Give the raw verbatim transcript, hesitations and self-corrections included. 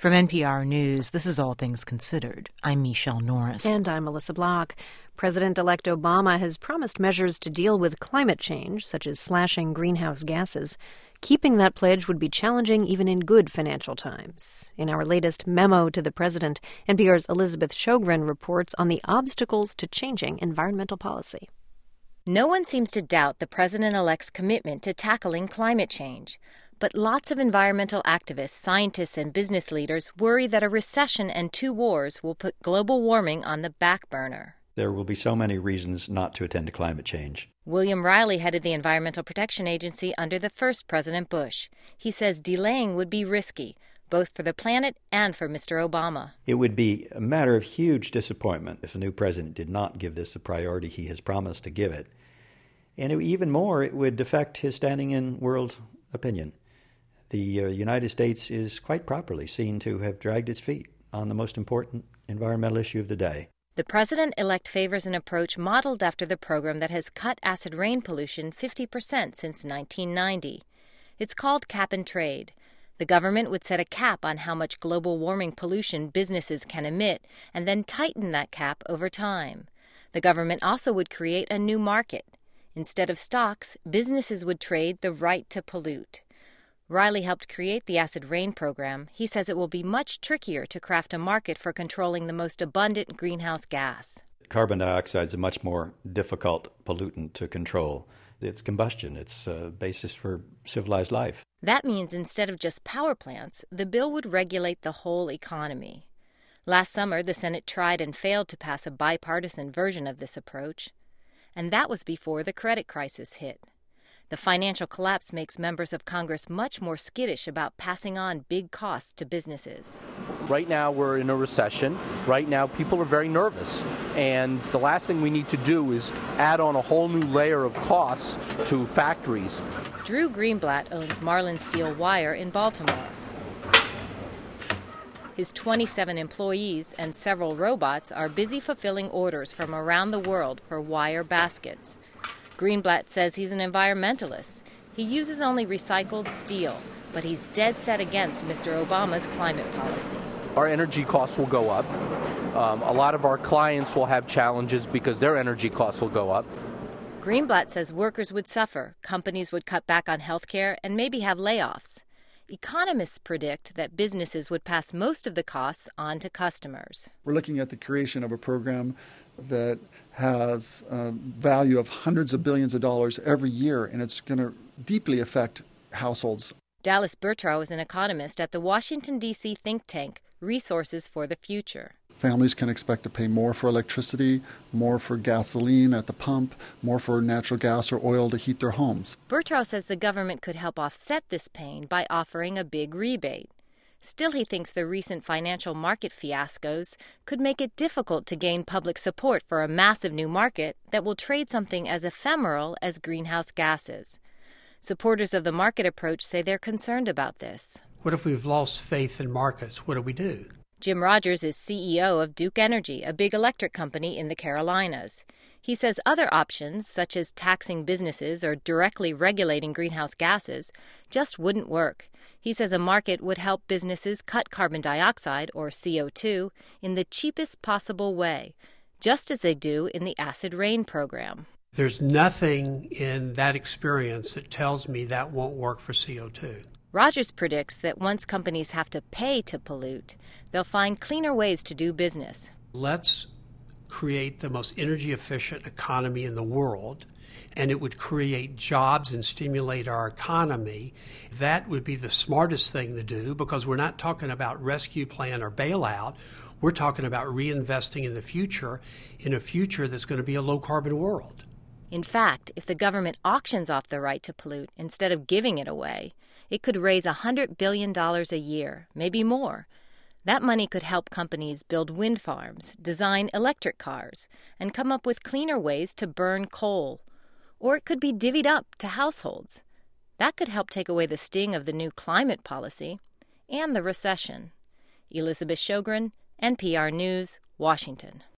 From N P R News, this is All Things Considered. I'm Michelle Norris. And I'm Melissa Block. President-elect Obama has promised measures to deal with climate change, such as slashing greenhouse gases. Keeping that pledge would be challenging even in good financial times. In our latest memo to the president, N P R's Elizabeth Sjogren reports on the obstacles to changing environmental policy. No one seems to doubt the president-elect's commitment to tackling climate change. But lots of environmental activists, scientists, and business leaders worry that a recession and two wars will put global warming on the back burner. There will be so many reasons not to attend to climate change. William Riley headed the Environmental Protection Agency under the first President Bush. He says delaying would be risky, both for the planet and for Mister Obama. It would be a matter of huge disappointment if a new president did not give this the priority he has promised to give it. And it, even more, it would affect his standing in world opinion. The uh, United States is quite properly seen to have dragged its feet on the most important environmental issue of the day. The president-elect favors an approach modeled after the program that has cut acid rain pollution fifty percent since nineteen ninety. It's called Cap and Trade. The government would set a cap on how much global warming pollution businesses can emit and then tighten that cap over time. The government also would create a new market. Instead of stocks, businesses would trade the right to pollute. Riley helped create the acid rain program. He says it will be much trickier to craft a market for controlling the most abundant greenhouse gas. Carbon dioxide is a much more difficult pollutant to control. It's combustion. It's a basis for civilized life. That means instead of just power plants, the bill would regulate the whole economy. Last summer, the Senate tried and failed to pass a bipartisan version of this approach. And that was before the credit crisis hit. The financial collapse makes members of Congress much more skittish about passing on big costs to businesses. Right now we're in a recession. Right now people are very nervous. And the last thing we need to do is add on a whole new layer of costs to factories. Drew Greenblatt owns Marlin Steel Wire in Baltimore. His twenty-seven employees and several robots are busy fulfilling orders from around the world for wire baskets. Greenblatt says he's an environmentalist. He uses only recycled steel, but he's dead set against Mister Obama's climate policy. Our energy costs will go up. Um, a lot of our clients will have challenges because their energy costs will go up. Greenblatt says workers would suffer, companies would cut back on health care, and maybe have layoffs. Economists predict that businesses would pass most of the costs on to customers. We're looking at the creation of a program that has a value of hundreds of billions of dollars every year, and it's going to deeply affect households. Dallas Bertrow is an economist at the Washington, D C think tank Resources for the Future. Families can expect to pay more for electricity, more for gasoline at the pump, more for natural gas or oil to heat their homes. Bertrow says the government could help offset this pain by offering a big rebate. Still, he thinks the recent financial market fiascos could make it difficult to gain public support for a massive new market that will trade something as ephemeral as greenhouse gases. Supporters of the market approach say they're concerned about this. What if we've lost faith in markets? What do we do? Jim Rogers is C E O of Duke Energy, a big electric company in the Carolinas. He says other options, such as taxing businesses or directly regulating greenhouse gases, just wouldn't work. He says a market would help businesses cut carbon dioxide, or C O two, in the cheapest possible way, just as they do in the acid rain program. There's nothing in that experience that tells me that won't work for C O two. Rogers predicts that once companies have to pay to pollute, they'll find cleaner ways to do business. Let's create the most energy-efficient economy in the world, and it would create jobs and stimulate our economy. That would be the smartest thing to do, because we're not talking about rescue plan or bailout. We're talking about reinvesting in the future, in a future that's going to be a low-carbon world. In fact, if the government auctions off the right to pollute instead of giving it away, it could raise one hundred billion dollars a year, maybe more. That money could help companies build wind farms, design electric cars, and come up with cleaner ways to burn coal. Or it could be divvied up to households. That could help take away the sting of the new climate policy and the recession. Elizabeth Sjogren, N P R News, Washington.